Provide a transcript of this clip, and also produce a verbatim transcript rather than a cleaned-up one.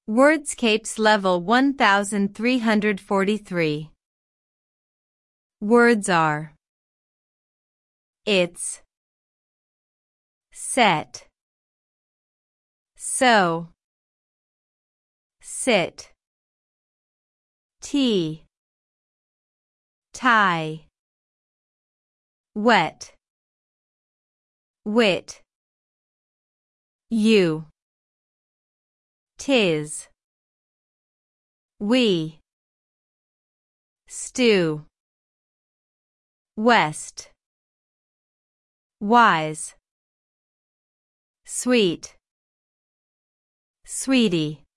Wordscapes level one thousand three hundred forty-three. Words are it's, set, so, sit, tea, tie, wet, wit, you, tis, we, stew, west, wise, sweet, sweetie.